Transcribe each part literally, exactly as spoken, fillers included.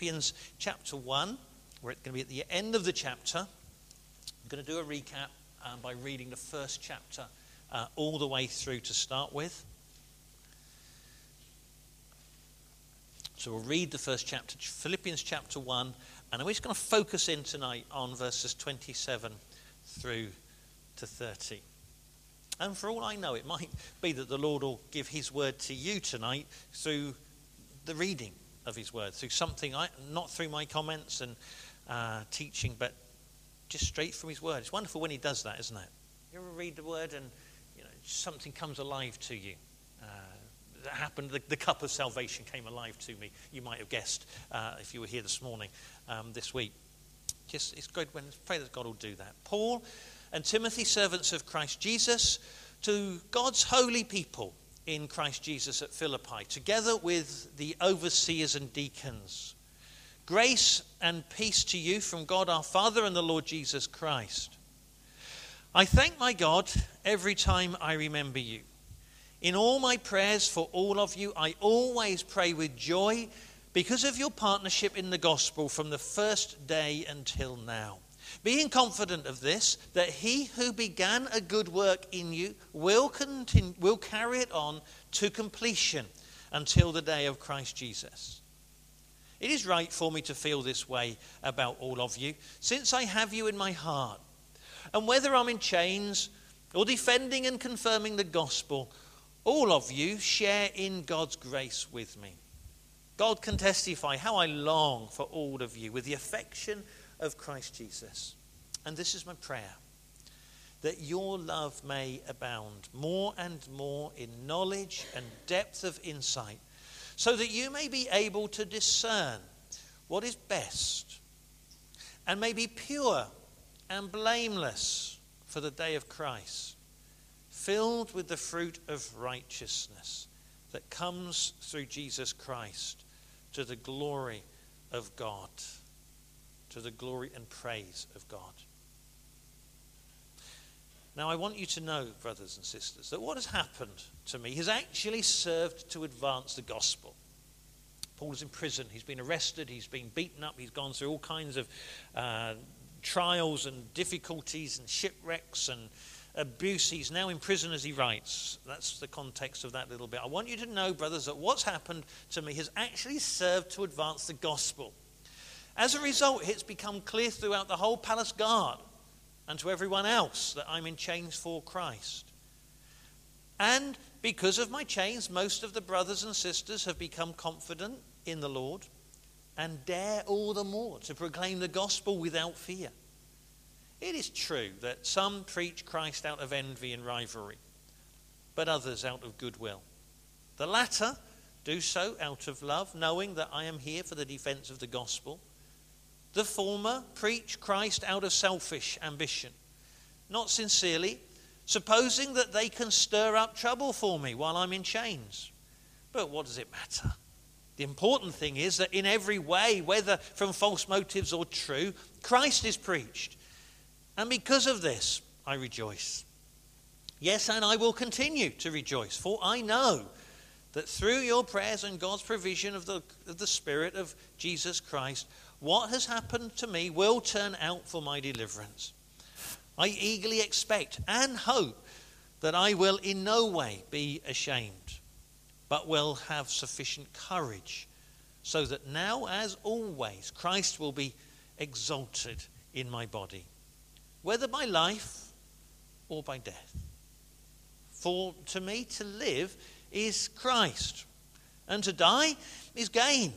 Philippians chapter one. We're going to be at the end of the chapter. I'm going to do a recap um, by reading the first chapter uh, all the way through to start with. So we'll read the first chapter, Philippians chapter one, and we're just going to focus in tonight on verses twenty-seven through to thirty. And for all I know, it might be that the Lord will give his word to you tonight through the reading of his word, through something, I, not through my comments and uh, teaching, but just straight from his word. It's wonderful when he does that, isn't it? You ever read the word and you know something comes alive to you? Uh, that happened, the, the cup of salvation came alive to me. You might have guessed uh, if you were here this morning, um, this week. Just it's good when, pray that God will do that. Paul and Timothy, servants of Christ Jesus, to God's holy people in Christ Jesus at Philippi, together with the overseers and deacons. Grace and peace to you from God our Father and the Lord Jesus Christ. I thank my God every time I remember you. In all my prayers for all of you, I always pray with joy because of your partnership in the gospel from the first day until now. Being confident of this, that he who began a good work in you will continue, will carry it on to completion until the day of Christ Jesus. It is right for me to feel this way about all of you, since I have you in my heart. And whether I'm in chains or defending and confirming the gospel, all of you share in God's grace with me. God can testify how I long for all of you with the affection of Christ Jesus. And this is my prayer, that your love may abound more and more in knowledge and depth of insight, so that you may be able to discern what is best and may be pure and blameless for the day of Christ, filled with the fruit of righteousness that comes through Jesus Christ to the glory of God. To the glory and praise of God. Now I want you to know, brothers and sisters, that what has happened to me has actually served to advance the gospel. Paul is in prison. He's been arrested. He's been beaten up. He's gone through all kinds of uh, trials and difficulties and shipwrecks and abuse. He's now in prison as he writes. That's the context of that little bit. I want you to know, brothers, that what's happened to me has actually served to advance the gospel. As a result, it's become clear throughout the whole palace guard and to everyone else that I'm in chains for Christ. And because of my chains, most of the brothers and sisters have become confident in the Lord and dare all the more to proclaim the gospel without fear. It is true that some preach Christ out of envy and rivalry, but others out of goodwill. The latter do so out of love, knowing that I am here for the defense of the gospel. The former preach Christ out of selfish ambition, not sincerely, supposing that they can stir up trouble for me while I'm in chains. But what does it matter? The important thing is that in every way, whether from false motives or true, Christ is preached. And because of this, I rejoice. Yes, and I will continue to rejoice, for I know that through your prayers and God's provision of the, of the Spirit of Jesus Christ, what has happened to me will turn out for my deliverance. I eagerly expect and hope that I will in no way be ashamed, but will have sufficient courage, so that now, as always, Christ will be exalted in my body, whether by life or by death. For to me to live is Christ, and to die is gain.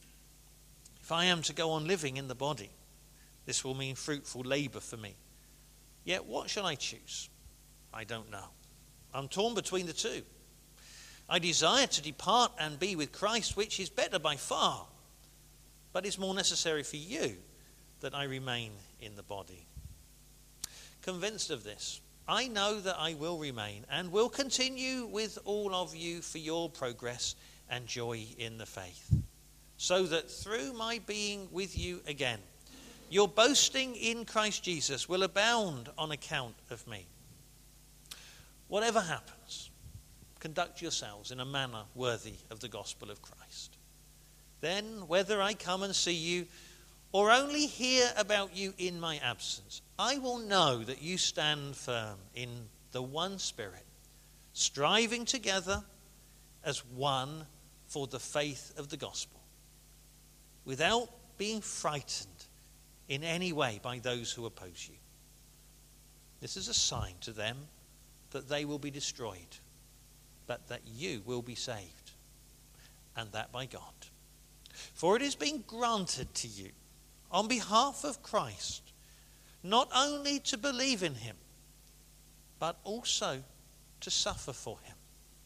If I am to go on living in the body, this will mean fruitful labor for me. Yet what shall I choose? I don't know. I'm torn between the two. I desire to depart and be with Christ, which is better by far. But it's more necessary for you that I remain in the body. Convinced of this, I know that I will remain and will continue with all of you for your progress and joy in the faith, so that through my being with you again, your boasting in Christ Jesus will abound on account of me. Whatever happens, conduct yourselves in a manner worthy of the gospel of Christ. Then, whether I come and see you or only hear about you in my absence, I will know that you stand firm in the one Spirit, striving together as one for the faith of the gospel, without being frightened in any way by those who oppose you. This is a sign to them that they will be destroyed, but that you will be saved, and that by God. For it has been granted to you on behalf of Christ not only to believe in him, but also to suffer for him,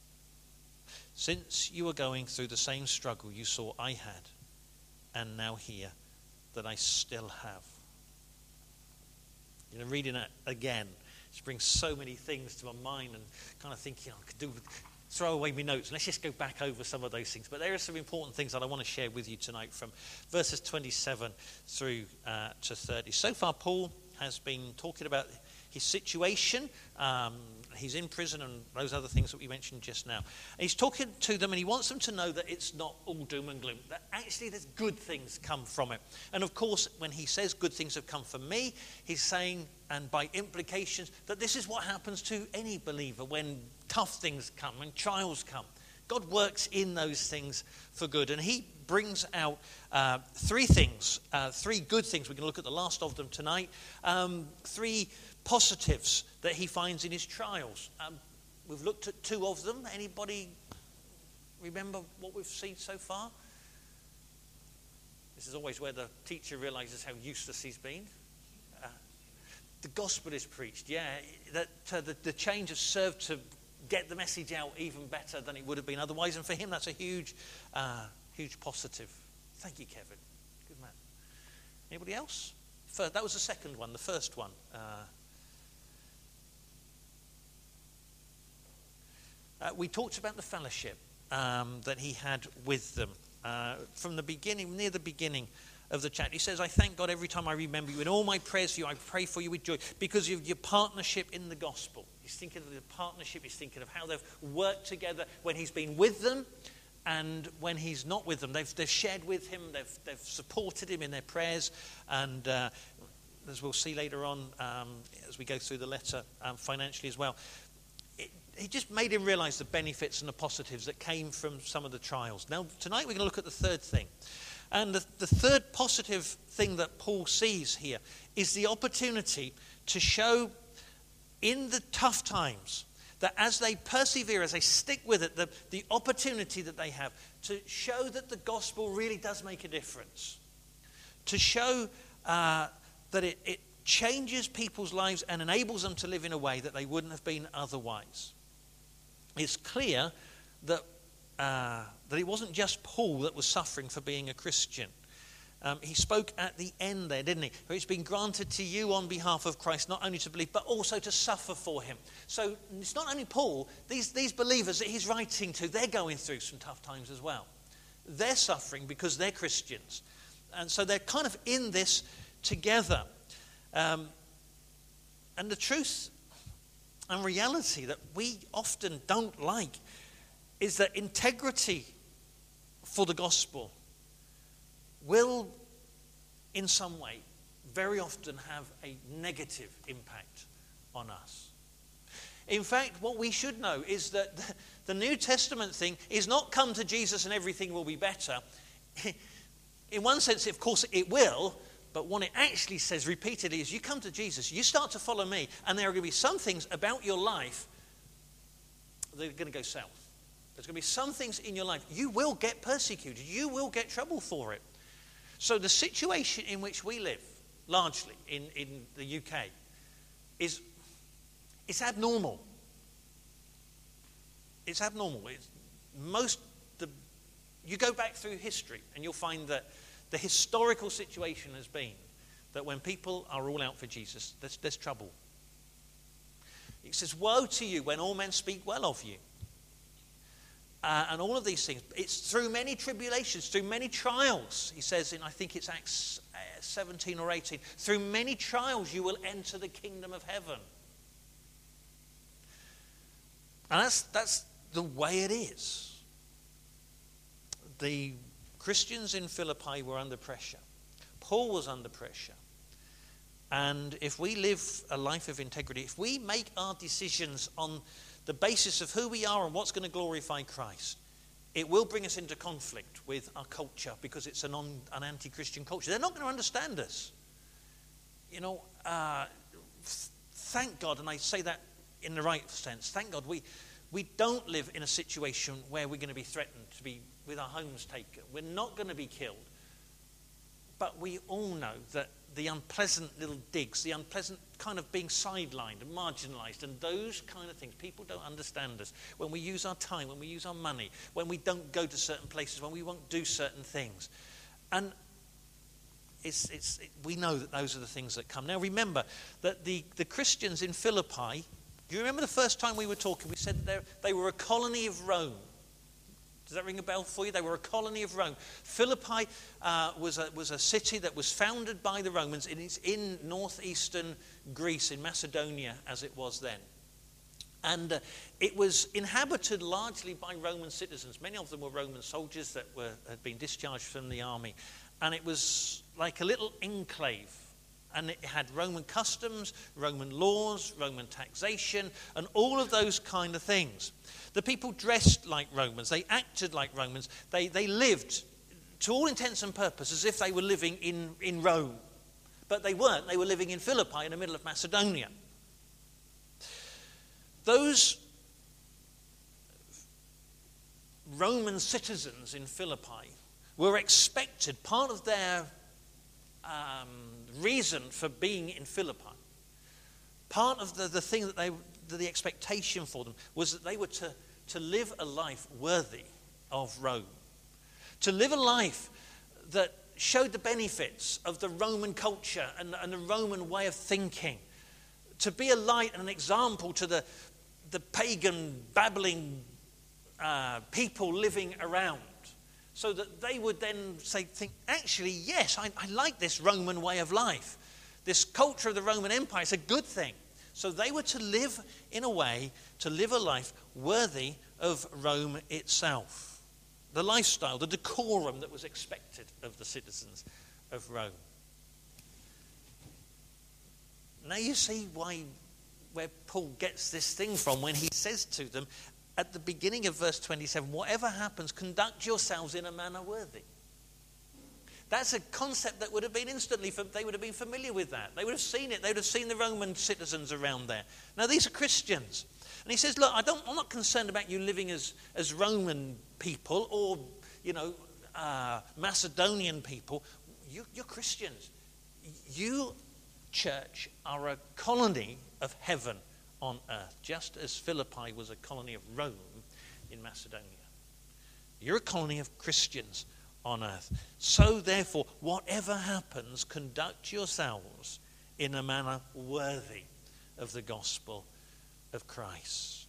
since you are going through the same struggle you saw I had, and now hear that I still have. You know, reading it again, it brings so many things to my mind, and kind of thinking, oh, I could do with, throw away my notes. Let's just go back over some of those things. But there are some important things that I want to share with you tonight from verses twenty-seven through uh, to thirty. So far, Paul has been talking about his situation. Um, he's in prison and those other things that we mentioned just now. And he's talking to them, and he wants them to know that it's not all doom and gloom, that actually there's good things come from it. And of course, when he says good things have come from me, he's saying, and by implications, that this is what happens to any believer when tough things come, when trials come. God works in those things for good. And he brings out uh, three things, uh, three good things. We're going to look at the last of them tonight. Um, three positives that he finds in his trials. Um, we've looked at two of them. Anybody remember what we've seen so far? This is always where the teacher realizes how useless he's been. Uh, the gospel is preached, yeah. That uh, the, the change has served to get the message out even better than it would have been otherwise. And for him, that's a huge, uh, huge positive. Thank you, Kevin. Good man. Anybody else? First, that was the second one, the first one. Uh, uh, we talked about the fellowship um, that he had with them. Uh, from the beginning, near the beginning of the chat, he says, I thank God every time I remember you. In all my prayers for you, I pray for you with joy because of your partnership in the gospel. He's thinking of the partnership. He's thinking of how they've worked together when he's been with them and when he's not with them. They've, they've shared with him. They've, they've supported him in their prayers. And uh, as we'll see later on, um, as we go through the letter, um, financially as well, it, he just made him realize the benefits and the positives that came from some of the trials. Now, tonight we're going to look at the third thing. And the, the third positive thing that Paul sees here is the opportunity to show in the tough times that as they persevere, as they stick with it, the, the opportunity that they have to show that the gospel really does make a difference. To show uh, that it, it changes people's lives and enables them to live in a way that they wouldn't have been otherwise. It's clear that Uh, that it wasn't just Paul that was suffering for being a Christian. Um, he spoke at the end there, didn't he? It's been granted to you on behalf of Christ, not only to believe, but also to suffer for him. So it's not only Paul, these, these believers that he's writing to, they're going through some tough times as well. They're suffering because they're Christians. And so they're kind of in this together. Um, and the truth and reality that we often don't like is that integrity for the gospel will, in some way, very often have a negative impact on us. In fact, what we should know is that the New Testament thing is not come to Jesus and everything will be better. In one sense, of course, it will, but what it actually says repeatedly is you come to Jesus, you start to follow me, and there are going to be some things about your life that are going to go south. There's going to be some things in your life. You will get persecuted. You will get trouble for it. So the situation in which we live, largely in, in the U K, is it's abnormal. It's abnormal. It's most the you go back through history and you'll find that the historical situation has been that when people are all out for Jesus, there's, there's trouble. It says, woe to you when all men speak well of you. Uh, and all of these things, it's through many tribulations, through many trials. He says in, I think it's Acts seventeen or eighteen, through many trials you will enter the kingdom of heaven. And that's, that's the way it is. The Christians in Philippi were under pressure. Paul was under pressure. And if we live a life of integrity, if we make our decisions on the basis of who we are and what's going to glorify Christ, it will bring us into conflict with our culture because it's an, on, an anti-Christian culture. They're not going to understand us. You know, uh, thank God, and I say that in the right sense, thank God we, we don't live in a situation where we're going to be threatened to be with our homes taken. We're not going to be killed. But we all know that the unpleasant little digs, the unpleasant kind of being sidelined and marginalized and those kind of things, people don't understand us. When we use our time, when we use our money, when we don't go to certain places, when we won't do certain things. And it's, it's, it, we know that those are the things that come. Now remember that the, the Christians in Philippi, do you remember the first time we were talking, we said they were a colony of Rome. Does that ring a bell for you? They were a colony of Rome. Philippi uh, was, a, was a city that was founded by the Romans. It is in northeastern Greece, in Macedonia, as it was then. And uh, it was inhabited largely by Roman citizens. Many of them were Roman soldiers that were, had been discharged from the army. And it was like a little enclave. And it had Roman customs, Roman laws, Roman taxation, and all of those kind of things. The people dressed like Romans. They acted like Romans. They, they lived, to all intents and purposes, as if they were living in, in Rome. But they weren't. They were living in Philippi in the middle of Macedonia. Those Roman citizens in Philippi were expected, part of their um, reason for being in Philippi, part of the, the thing that they, the, the expectation for them was that they were to, to live a life worthy of Rome. To live a life that showed the benefits of the Roman culture and, and the Roman way of thinking. To be a light and an example to the, the pagan, babbling uh, people living around. So that they would then say, think, actually, yes, I, I like this Roman way of life. This culture of the Roman Empire is a good thing. So they were to live in a way, to live a life worthy of Rome itself. The lifestyle, the decorum that was expected of the citizens of Rome. Now you see why, where Paul gets this thing from when he says to them, at the beginning of verse twenty-seven, whatever happens, conduct yourselves in a manner worthy. That's a concept that would have been instantly, they would have been familiar with that. They would have seen it. They would have seen the Roman citizens around there. Now, these are Christians. And he says, look, I don't, I'm not concerned about you living as, as Roman people or, you know, uh, Macedonian people. You, you're Christians. You, church, are a colony of heaven on earth, just as Philippi was a colony of Rome in Macedonia. You're a colony of Christians on earth. So therefore, whatever happens, conduct yourselves in a manner worthy of the gospel of Christ.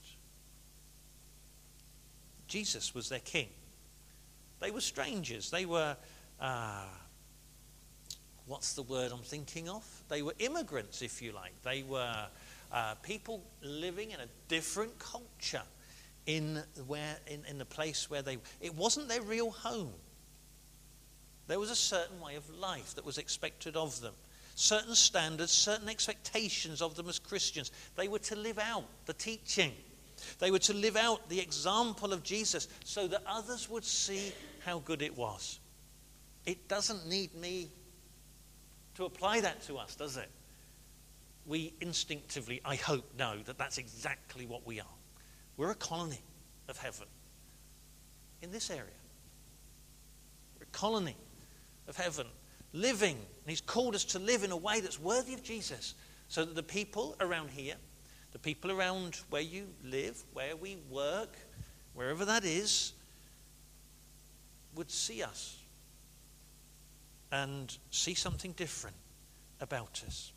Jesus was their king. They were strangers. They were, uh, what's the word I'm thinking of? They were immigrants, if you like. They were Uh, people living in a different culture in where in, in the place where they it wasn't their real home. There was a certain way of life that was expected of them, certain standards, certain expectations of them as Christians. They were to live out the teaching. They were to live out the example of Jesus so that others would see how good it was. It doesn't need me to apply that to us, does it? We instinctively, I hope, know that that's exactly what we are. We're a colony of heaven in this area. We're a colony of heaven, living. And he's called us to live in a way that's worthy of Jesus, so that the people around here, the people around where you live, where we work, wherever that is, would see us and see something different about us.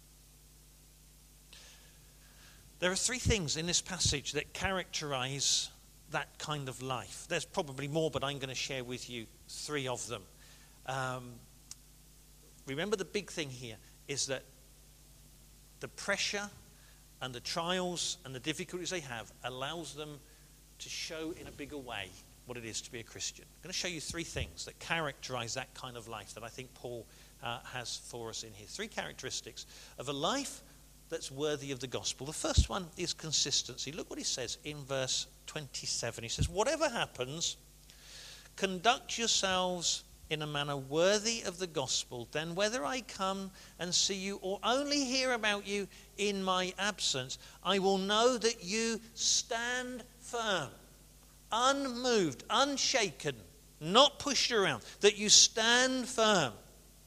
There are three things in this passage that characterize that kind of life. There's probably more, but I'm going to share with you three of them. Um, remember, the big thing here is that the pressure and the trials and the difficulties they have allows them to show in a bigger way what it is to be a Christian. I'm going to show you three things that characterize that kind of life that I think Paul uh, has for us in here. Three characteristics of a life that's worthy of the gospel. The first one is consistency. Look what he says in verse twenty-seven. He says, whatever happens, conduct yourselves in a manner worthy of the gospel. Then whether I come and see you or only hear about you in my absence, I will know that you stand firm, unmoved, unshaken, not pushed around, that you stand firm,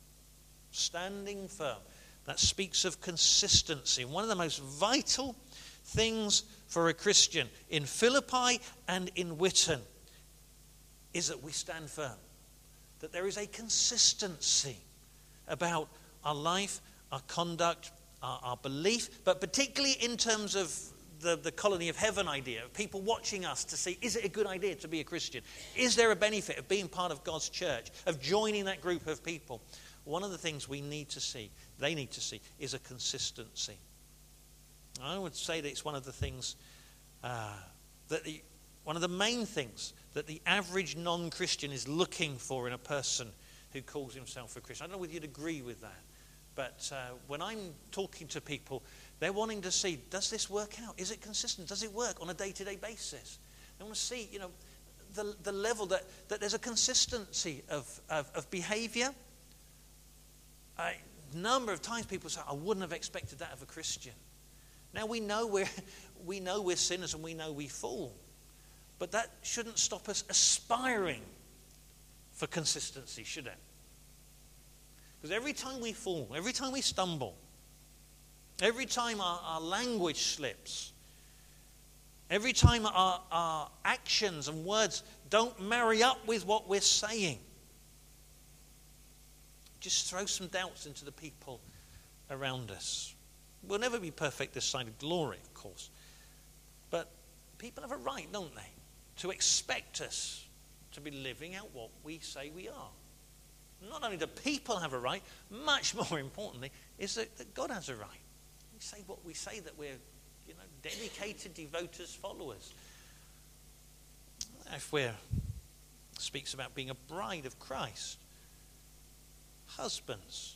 standing firm. That speaks of consistency. One of the most vital things for a Christian in Philippi and in Witten is that we stand firm. That there is a consistency about our life, our conduct, our, our belief, but particularly in terms of the, the colony of heaven idea, of people watching us to see, is it a good idea to be a Christian? Is there a benefit of being part of God's church, of joining that group of people? One of the things we need to see, they need to see, is a consistency. I would say that it's one of the things, uh, that the, one of the main things that the average non-Christian is looking for in a person who calls himself a Christian. I don't know whether you'd agree with that, but uh, when I'm talking to people, they're wanting to see, does this work out? Is it consistent? Does it work on a day-to-day basis? They want to see, you know, the, the level that, that there's a consistency of, of, of behavior. A number of times people say, I wouldn't have expected that of a Christian. Now we know we're, we know we're sinners and we know we fall. But that shouldn't stop us aspiring for consistency, should it? Because every time we fall, every time we stumble, every time our, our language slips, every time our, our actions and words don't marry up with what we're saying, just throw some doubts into the people around us. We'll never be perfect this side of glory, of course. But people have a right, don't they, to expect us to be living out what we say we are. Not only do people have a right, much more importantly, is that, that God has a right. We say what we say, that we're, you know, dedicated, devoted followers. If we're speaks about being a bride of Christ, husbands,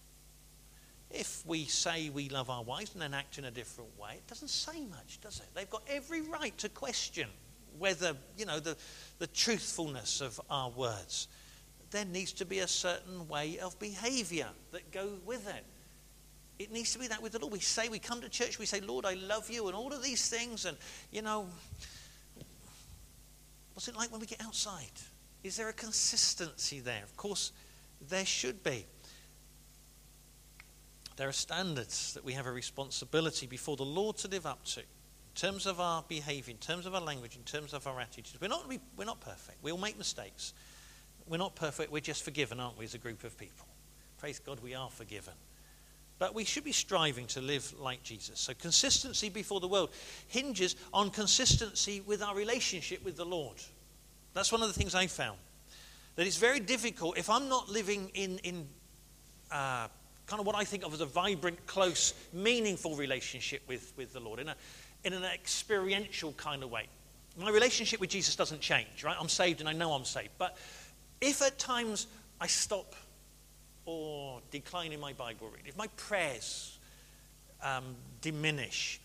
if we say we love our wives and then act in a different way, it doesn't say much, does it? They've got every right to question whether, you know, the, the truthfulness of our words. There needs to be a certain way of behavior that goes with it. It needs to be that with the Lord. We say, we come to church, we say, Lord, I love you, and all of these things, and, you know, what's it like when we get outside? Is there a consistency there? Of course, there should be. There are standards that we have a responsibility before the Lord to live up to, in terms of our behavior, in terms of our language, in terms of our attitudes. We're not, we're not perfect. We all make mistakes. We're not perfect. We're just forgiven, aren't we, as a group of people? Praise God, we are forgiven. But we should be striving to live like Jesus. So consistency before the world hinges on consistency with our relationship with the Lord. That's one of the things I found. That it's very difficult if I'm not living in, in uh, kind of what I think of as a vibrant, close, meaningful relationship with, with the Lord, in, a, in an experiential kind of way. My relationship with Jesus doesn't change, right? I'm saved and I know I'm saved. But if at times I stop or decline in my Bible reading, if my prayers um, diminish,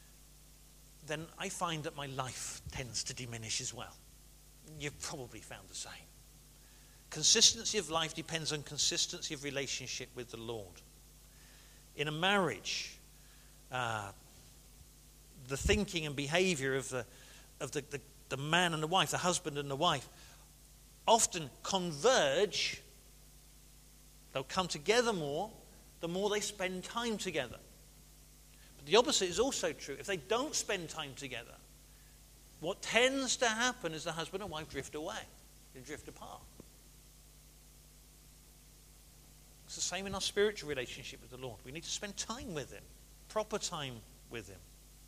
then I find that my life tends to diminish as well. You've probably found the same. Consistency of life depends on consistency of relationship with the Lord. In a marriage, uh, the thinking and behavior of the of the, the, the man and the wife, the husband and the wife, often converge. They'll come together more the more they spend time together. But the opposite is also true. If they don't spend time together, what tends to happen is the husband and wife drift away. They drift apart. It's the same in our spiritual relationship with the Lord. We need to spend time with Him, proper time with Him.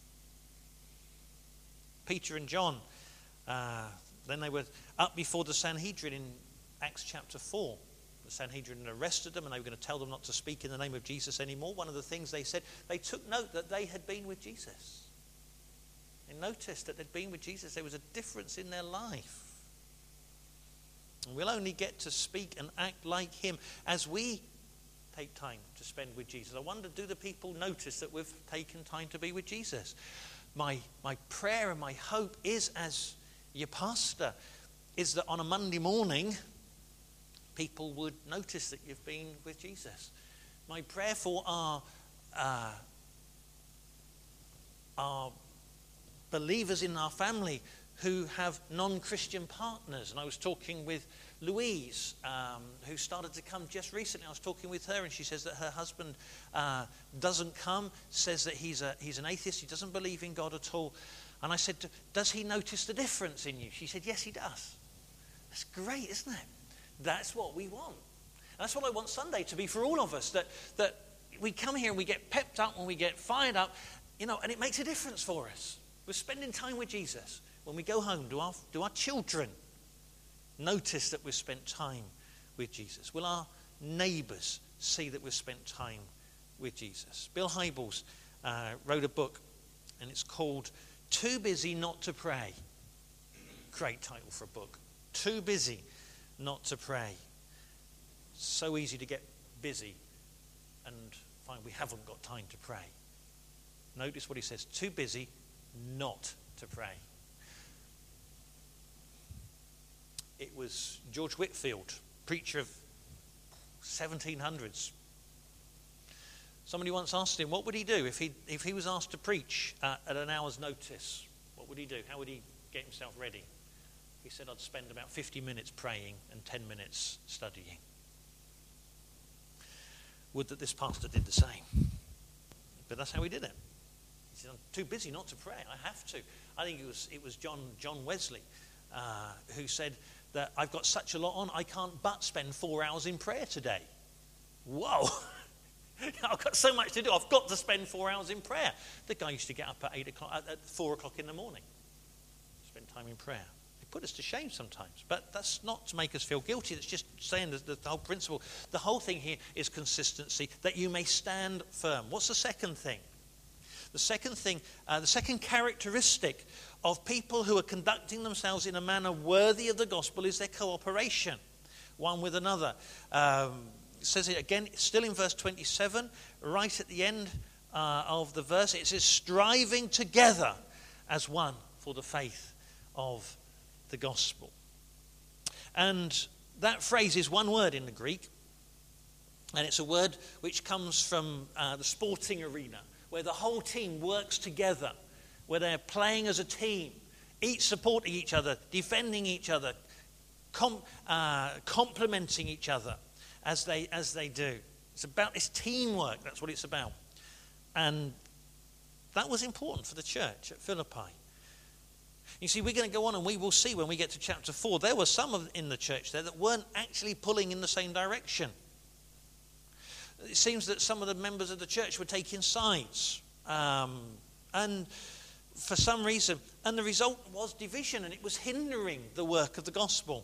Peter and John, uh, then they were up before the Sanhedrin in Acts chapter four. The Sanhedrin arrested them and they were going to tell them not to speak in the name of Jesus anymore. One of the things they said, they took note that they had been with Jesus. They noticed that they'd been with Jesus. There was a difference in their life. And we'll only get to speak and act like him as we take time to spend with Jesus. I wonder, do the people notice that we've taken time to be with Jesus? My, my prayer and my hope is, as your pastor, is that on a Monday morning, people would notice that you've been with Jesus. My prayer for our, uh, our believers in our family who have non-Christian partners. And I was talking with Louise, um, who started to come just recently. I was talking with her, and she says that her husband uh, doesn't come, says that he's a he's an atheist, he doesn't believe in God at all. And I said, does he notice the difference in you? She said, yes, he does. That's great, isn't it? That's what we want. And that's what I want Sunday to be for all of us, that, that we come here and we get pepped up and we get fired up, you know, and it makes a difference for us. We're spending time with Jesus. When we go home, do our, do our children notice that we've spent time with Jesus? Will our neighbours see that we've spent time with Jesus? Bill Hybels uh, wrote a book, and it's called Too Busy Not to Pray. Great title for a book. Too Busy Not to Pray. So easy to get busy and find we haven't got time to pray. Notice what he says. Too busy not to pray. It was George Whitefield, preacher of seventeen hundreds. Somebody once asked him, what would he do if he if he was asked to preach uh, at an hour's notice? What would he do? How would he get himself ready? He said, I'd spend about fifty minutes praying and ten minutes studying. Would that this pastor did the same. But that's how he did it. He said, I'm too busy not to pray. I have to. I think it was it was John John Wesley uh, who said that I've got such a lot on, I can't but spend four hours in prayer today. Whoa! I've got so much to do. I've got to spend four hours in prayer. The guy used to get up at eight o'clock, at four o'clock in the morning, spend time in prayer. It put us to shame sometimes, but that's not to make us feel guilty. It's just saying that the, the whole principle, the whole thing here is consistency, that you may stand firm. What's the second thing? The second thing, uh, the second characteristic of people who are conducting themselves in a manner worthy of the gospel is their cooperation, one with another. Um, it says it again, still in verse twenty-seven, right at the end uh, of the verse, it says, striving together as one for the faith of the gospel. And that phrase is one word in the Greek, and it's a word which comes from uh, the sporting arena, where the whole team works together, where they're playing as a team, each supporting each other, defending each other, com- uh, complementing each other as they as they do. It's about this teamwork. That's what it's about. And that was important for the church at Philippi. You see, we're going to go on and we will see when we get to chapter four, there were some of, in the church there that weren't actually pulling in the same direction. It seems that some of the members of the church were taking sides. Um, and for some reason, and the result was division, and it was hindering the work of the gospel.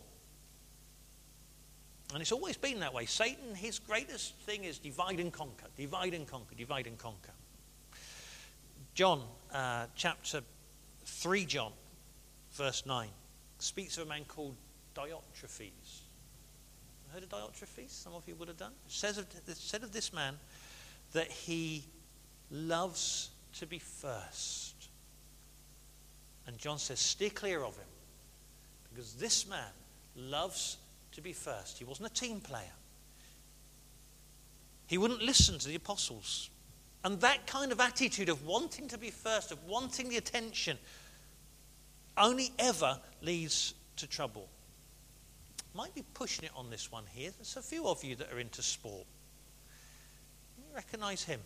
And it's always been that way. Satan, his greatest thing is divide and conquer, divide and conquer, divide and conquer. John, uh, chapter three, John, verse nine, speaks of a man called Diotrephes. Heard of Diotrephes? Some of you would have done. It says of, it said of this man that he loves to be first. And John says, steer clear of him, because this man loves to be first. He wasn't a team player. He wouldn't listen to the apostles. And that kind of attitude of wanting to be first, of wanting the attention, only ever leads to trouble. Might be pushing it on this one here. There's a few of you that are into sport. You recognise him?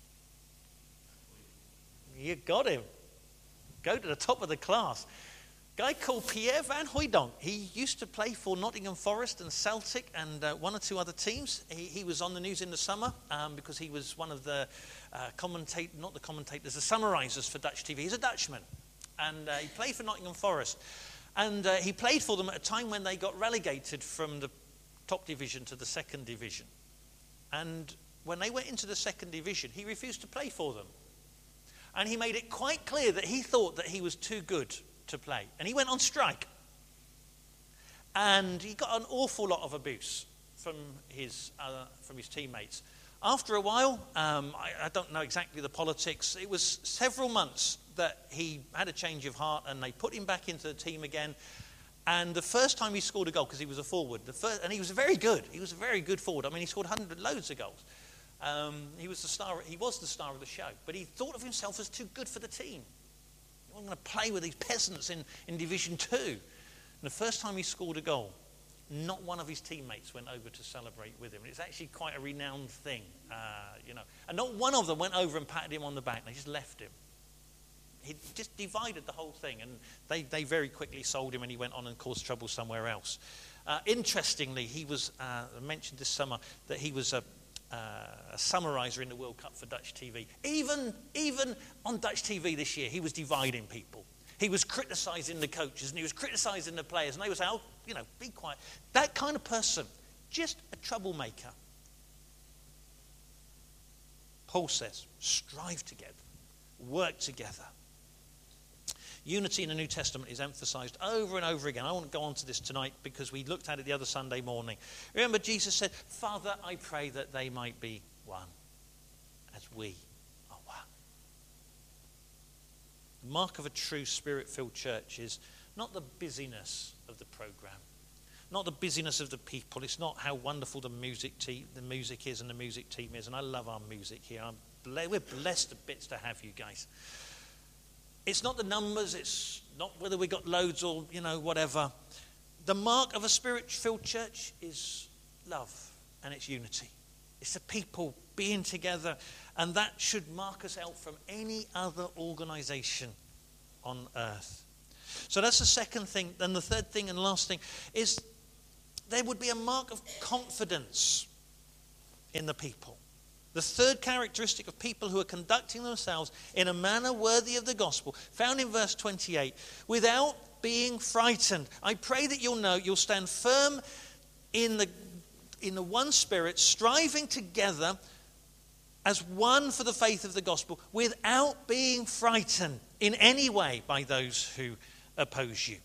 You got him. Go to the top of the class. Guy called Pierre Van Hooijdonk. He used to play for Nottingham Forest and Celtic and uh, one or two other teams. He, he was on the news in the summer um, because he was one of the uh, commentators, not the commentators, the summarisers for Dutch T V. He's a Dutchman. And uh, he played for Nottingham Forest. And uh, he played for them at a time when they got relegated from the top division to the second division. And when they went into the second division, he refused to play for them. And he made it quite clear that he thought that he was too good to play. And he went on strike. And he got an awful lot of abuse from his, uh, from his teammates. After a while, um, I, I don't know exactly the politics, it was several months that he had a change of heart and they put him back into the team again. And the first time he scored a goal, because he was a forward, the first, and he was very good. He was a very good forward. I mean, he scored one hundred loads of goals. Um, he was the star. He was the star of the show, but he thought of himself as too good for the team. He wasn't going to play with these peasants in, in Division Two. And the first time he scored a goal, not one of his teammates went over to celebrate with him. It's actually quite a renowned thing, uh, you know. And not one of them went over and patted him on the back. They just left him. He just divided the whole thing, and they, they very quickly sold him, and he went on and caused trouble somewhere else. Uh, interestingly, he was, uh, I mentioned this summer, that he was a, uh, a summariser in the World Cup for Dutch T V. Even, even on Dutch T V this year, he was dividing people. He was criticising the coaches, and he was criticising the players, and they would say, oh, you know, be quiet. That kind of person, just a troublemaker. Paul says, strive together, work together. Unity in the New Testament is emphasized over and over again. I won't go on to this tonight because we looked at it the other Sunday morning. Remember, Jesus said, Father, I pray that they might be one, as we are one. The mark of a true Spirit-filled church is not the busyness of the program, not the busyness of the people. It's not how wonderful the music te- the music is and the music team is. And I love our music here. I'm ble- we're blessed to bits to have you guys. It's not the numbers, it's not whether we got loads or, you know, whatever. The mark of a Spirit-filled church is love and it's unity. It's the people being together, and that should mark us out from any other organisation on earth. So that's the second thing. Then the third thing and last thing is there would be a mark of confidence in the people. The third characteristic of people who are conducting themselves in a manner worthy of the gospel, found in verse twenty-eight, without being frightened. I pray that you'll know, you'll stand firm in the, in the one spirit, striving together as one for the faith of the gospel, without being frightened in any way by those who oppose you.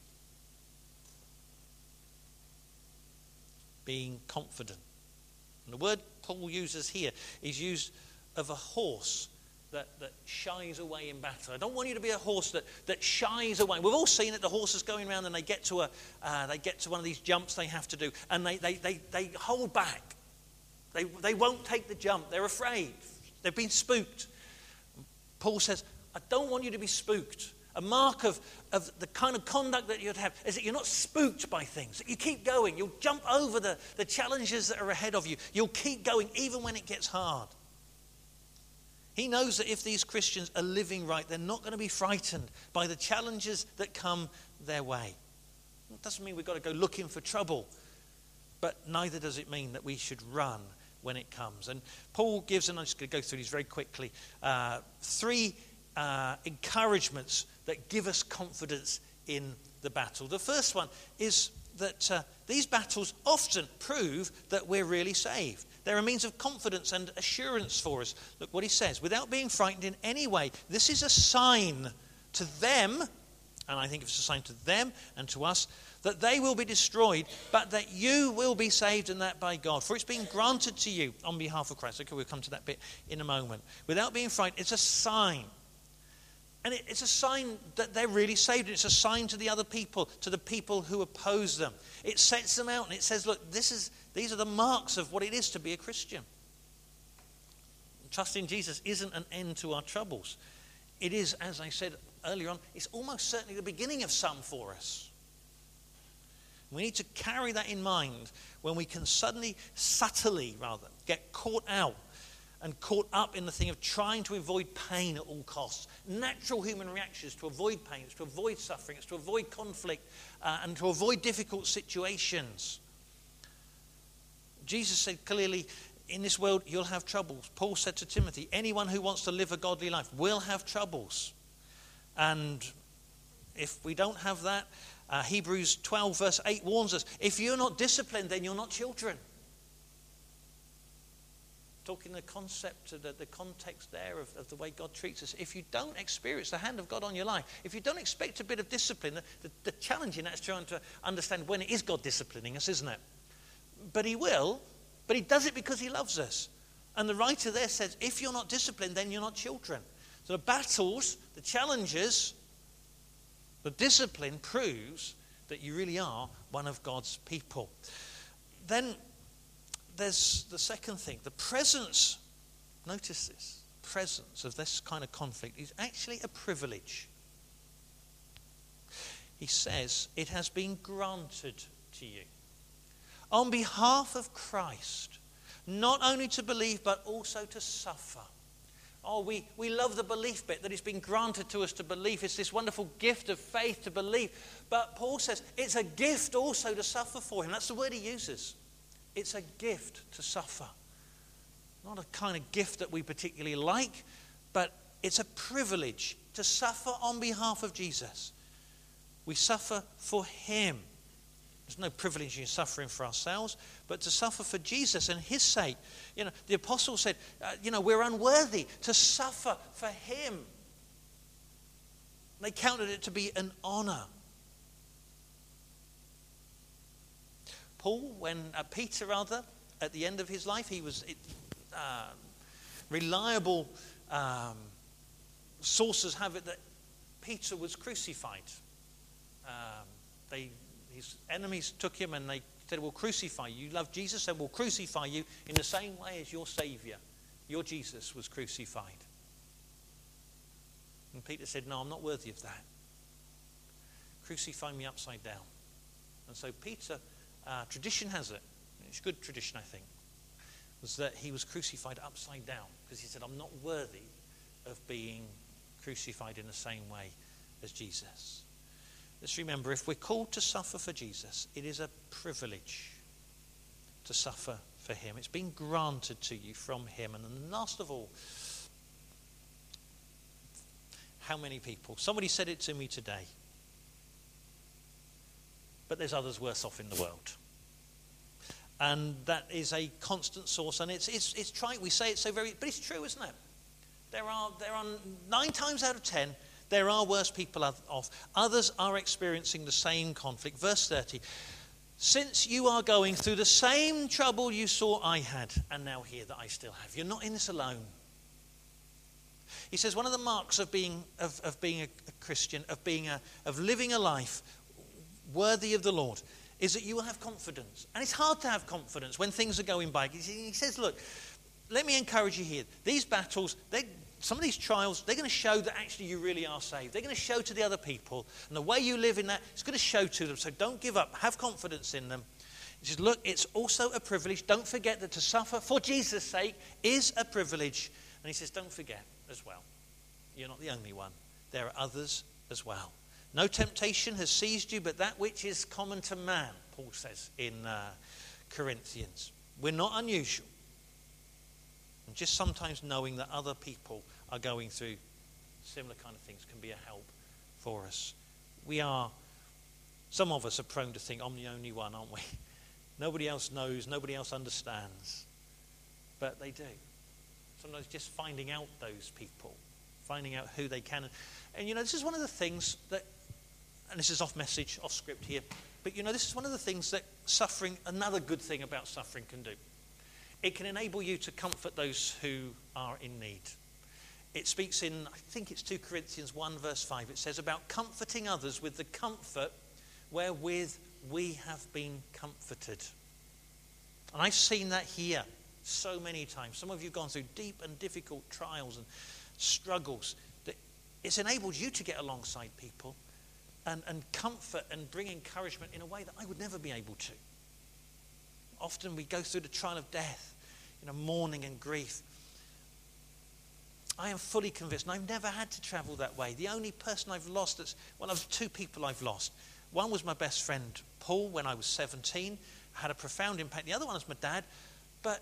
Being confident. And the word Paul uses here is used of a horse that, that shies away in battle. I don't want you to be a horse that, that shies away. We've all seen it, the horses going around and they get to a uh, they get to one of these jumps they have to do, and they they they, they hold back. They they won't take the jump. They're afraid. They've been spooked. Paul says, I don't want you to be spooked. A mark of, of the kind of conduct that you'd have is that you're not spooked by things, that you keep going. You'll jump over the, the challenges that are ahead of you. You'll keep going even when it gets hard. He knows that if these Christians are living right, they're not going to be frightened by the challenges that come their way. It doesn't mean we've got to go looking for trouble, but neither does it mean that we should run when it comes. And Paul gives, and I'm just going to go through these very quickly, uh, three uh, encouragements that give us confidence in the battle. The first one is that uh, these battles often prove that we're really saved. They're a means of confidence and assurance for us. Look what he says. Without being frightened in any way, this is a sign to them, and I think it's a sign to them and to us, that they will be destroyed, but that you will be saved, and that by God. For it's been granted to you on behalf of Christ. Okay, we'll come to that bit in a moment. Without being frightened, it's a sign. And it's a sign that they're really saved. It's a sign to the other people, to the people who oppose them. It sets them out and it says, look, this is these are the marks of what it is to be a Christian. Trusting Jesus isn't an end to our troubles. It is, as I said earlier on, it's almost certainly the beginning of some for us. We need to carry that in mind when we can suddenly, subtly rather, get caught out and caught up in the thing of trying to avoid pain at all costs. Natural human reactions to avoid pain, it's to avoid suffering, it's to avoid conflict, uh, and to avoid difficult situations. Jesus said clearly, in this world you'll have troubles. Paul said to Timothy, anyone who wants to live a godly life will have troubles. And if we don't have that, uh, Hebrews twelve verse eight warns us, if you're not disciplined, then you're not children. talking the concept, the, the context there of, of the way God treats us. If you don't experience the hand of God on your life, if you don't expect a bit of discipline, the, the, the challenge in that is trying to understand when it is God disciplining us, isn't it? But he will, but he does it because he loves us. And the writer there says, if you're not disciplined, then you're not children. So the battles, the challenges, the discipline proves that you really are one of God's people. Then there's the second thing. The presence, notice this, presence of this kind of conflict is actually a privilege. He says, it has been granted to you on behalf of Christ, not only to believe, but also to suffer. Oh, we, we love the belief bit, that it's been granted to us to believe. It's this wonderful gift of faith to believe. But Paul says it's a gift also to suffer for him. That's the word he uses. It's a gift to suffer. Not a kind of gift that we particularly like, but it's a privilege to suffer on behalf of Jesus. We suffer for him. There's no privilege in suffering for ourselves, but to suffer for Jesus and his sake. You know, the apostle said, uh, you know, we're unworthy to suffer for him. They counted it to be an honor. Paul, when uh, Peter, rather, at the end of his life, he was uh, reliable um, sources have it that Peter was crucified. Um, they, his enemies took him and they said, we'll crucify you. You love Jesus, and we'll crucify you in the same way as your Savior, your Jesus, was crucified. And Peter said, no, I'm not worthy of that. Crucify me upside down. And so Peter, uh, tradition has it, it's good tradition I think, was that he was crucified upside down because he said, I'm not worthy of being crucified in the same way as Jesus. Let's remember, if we're called to suffer for Jesus, it is a privilege to suffer for him. It's been granted to you from him. And then last of all, how many people? Somebody said it to me today. But there's others worse off in the world. And that is a constant source. And it's it's it's trying, we say it so very, but it's true, isn't it? There are there are nine times out of ten, there are worse people off. Others are experiencing the same conflict. Verse thirty. Since you are going through the same trouble you saw I had, and now hear that I still have. You're not in this alone. He says one of the marks of being of, of being a, a Christian, of being a of living a life worthy of the Lord, is that you will have confidence. And it's hard to have confidence when things are going by. He says, look, let me encourage you here. These battles, they, some of these trials, they're going to show that actually you really are saved. They're going to show to the other people. And the way you live in that, it's going to show to them. So don't give up. Have confidence in them. He says, look, it's also a privilege. Don't forget that to suffer for Jesus' sake is a privilege. And he says, don't forget as well, you're not the only one. There are others as well. No temptation has seized you, but that which is common to man, Paul says in uh, Corinthians. We're not unusual. And just sometimes knowing that other people are going through similar kind of things can be a help for us. We are, some of us are prone to think, I'm the only one, aren't we? Nobody else knows, nobody else understands. But they do. Sometimes just finding out those people, finding out who they can. And, you know, this is one of the things that, and this is off message, off script here, but, you know, this is one of the things that suffering, another good thing about suffering can do. It can enable you to comfort those who are in need. It speaks in, I think it's two Corinthians one verse five. It says about comforting others with the comfort wherewith we have been comforted. And I've seen that here so many times. Some of you have gone through deep and difficult trials and struggles. That it's enabled you to get alongside people and, and comfort and bring encouragement in a way that I would never be able to. Often we go through the trial of death, you know, mourning and grief. I am fully convinced, and I've never had to travel that way. The only person I've lost, that's, well, I've two people I've lost. One was my best friend, Paul, when I was seventeen. Had a profound impact. The other one was my dad. But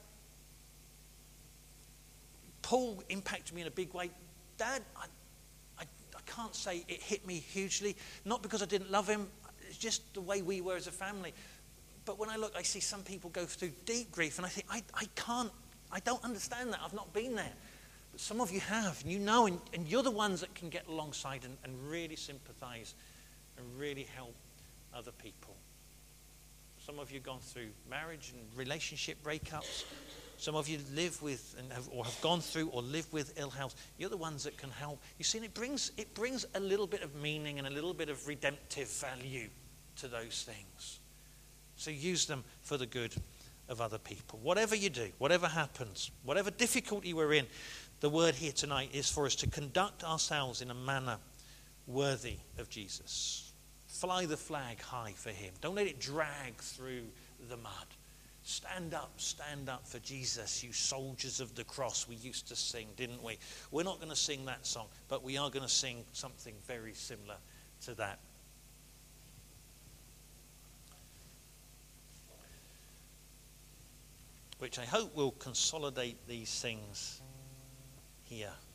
Paul impacted me in a big way. Dad, I, I, I can't say it hit me hugely. Not because I didn't love him. It's just the way we were as a family. But when I look, I see some people go through deep grief, and I think, I, I can't I don't understand that. I've not been there. But some of you have, and you know, and, and you're the ones that can get alongside and, and really sympathize and really help other people. Some of you have gone through marriage and relationship breakups. Some of you live with and have, or have gone through or live with ill health. You're the ones that can help. You see, and it brings, it brings a little bit of meaning and a little bit of redemptive value to those things. So use them for the good of other people. Whatever you do, whatever happens, whatever difficulty we're in, the word here tonight is for us to conduct ourselves in a manner worthy of Jesus. Fly the flag high for him. Don't let it drag through the mud. Stand up, stand up for Jesus, you soldiers of the cross, we used to sing, didn't we? We're not going to sing that song, but we are going to sing something very similar to that. Which I hope will consolidate these things here